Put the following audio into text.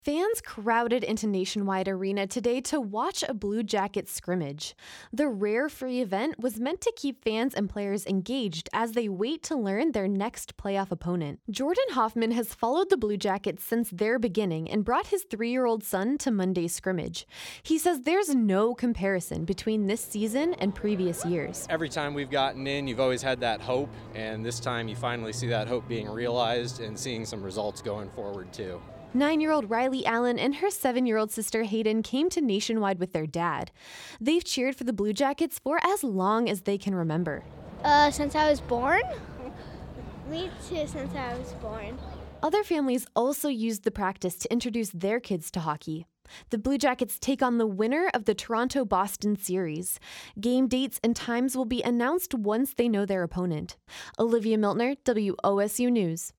Fans crowded into Nationwide Arena today to watch a Blue Jackets scrimmage. The rare free event was meant to keep fans and players engaged as they wait to learn their next playoff opponent. Jordan Hoffman has followed the Blue Jackets since their beginning and brought his 3-year-old son to Monday's scrimmage. He says there's no comparison between this season and previous years. Every time we've gotten in, you've always had that hope, and this time you finally see that hope being realized and seeing some results going forward too. 9-year-old Riley Allen and her 7-year-old sister Hayden came to Nationwide with their dad. They've cheered for the Blue Jackets for as long as they can remember. Since I was born? Me too, since I was born. Other families also used the practice to introduce their kids to hockey. The Blue Jackets take on the winner of the Toronto-Boston series. Game dates and times will be announced once they know their opponent. Olivia Miltner, WOSU News.